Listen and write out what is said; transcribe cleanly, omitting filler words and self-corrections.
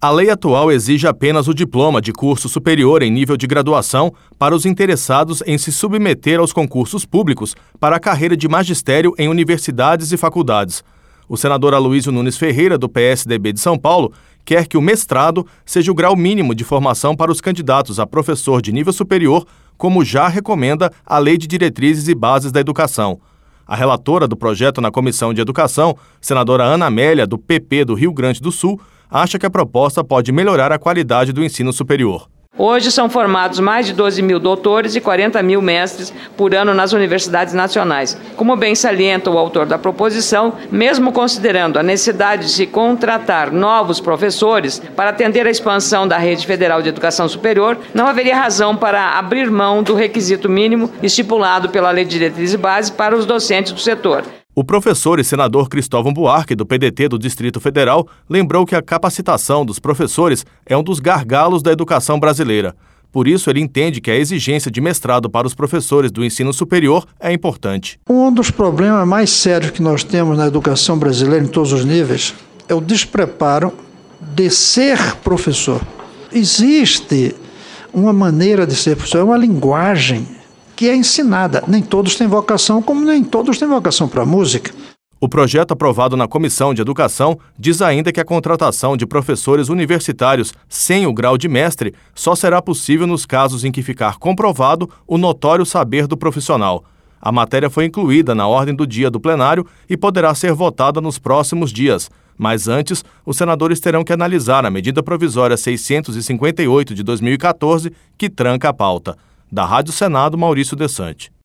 A lei atual exige apenas o diploma de curso superior em nível de graduação para os interessados em se submeter aos concursos públicos para a carreira de magistério em universidades e faculdades. O senador Aloísio Nunes Ferreira, do PSDB de São Paulo, quer que o mestrado seja o grau mínimo de formação para os candidatos a professor de nível superior, como já recomenda a Lei de Diretrizes e Bases da Educação. A relatora do projeto na Comissão de Educação, senadora Ana Amélia, do PP do Rio Grande do Sul, acha que a proposta pode melhorar a qualidade do ensino superior. Hoje são formados mais de 12 mil doutores e 40 mil mestres por ano nas universidades nacionais. Como bem salienta o autor da proposição, mesmo considerando a necessidade de se contratar novos professores para atender à expansão da rede federal de educação superior, não haveria razão para abrir mão do requisito mínimo estipulado pela Lei de Diretrizes e Bases para os docentes do setor. O professor e senador Cristóvão Buarque, do PDT do Distrito Federal, lembrou que a capacitação dos professores é um dos gargalos da educação brasileira. Por isso, ele entende que a exigência de mestrado para os professores do ensino superior é importante. Um dos problemas mais sérios que nós temos na educação brasileira, em todos os níveis, é o despreparo de ser professor. Existe uma maneira de ser professor, é uma linguagem que é ensinada. Nem todos têm vocação, como nem todos têm vocação para a música. O projeto aprovado na Comissão de Educação diz ainda que a contratação de professores universitários sem o grau de mestre só será possível nos casos em que ficar comprovado o notório saber do profissional. A matéria foi incluída na ordem do dia do plenário e poderá ser votada nos próximos dias. Mas antes, os senadores terão que analisar a medida provisória 658 de 2014, que tranca a pauta. Da Rádio Senado, Maurício Desante.